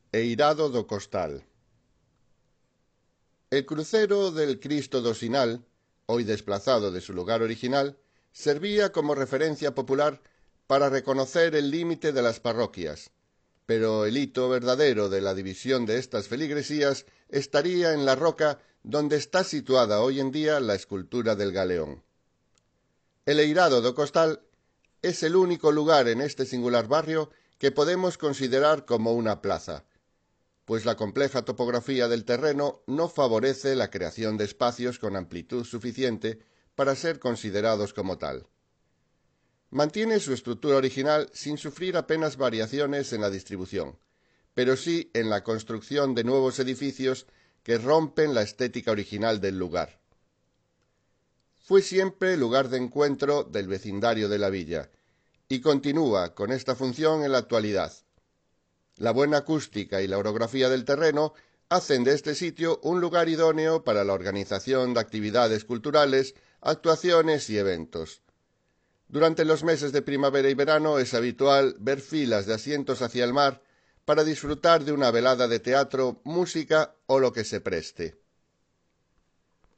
Eirado do Costal. El crucero del Cristo do Sinal, hoy desplazado de su lugar original, servía como referencia popular para reconocer el límite de las parroquias, pero el hito verdadero de la división de estas feligresías estaría en la roca donde está situada hoy en día la escultura del Galeón. El Eirado do Costal es el único lugar en este singular barrio que podemos considerar como una plaza, pues la compleja topografía del terreno no favorece la creación de espacios con amplitud suficiente para ser considerados como tal. Mantiene su estructura original sin sufrir apenas variaciones en la distribución, pero sí en la construcción de nuevos edificios que rompen la estética original del lugar. Fue siempre lugar de encuentro del vecindario de la villa, y continúa con esta función en la actualidad. La buena acústica y la orografía del terreno hacen de este sitio un lugar idóneo para la organización de actividades culturales, actuaciones y eventos. Durante los meses de primavera y verano es habitual ver filas de asientos hacia el mar para disfrutar de una velada de teatro, música o lo que se preste.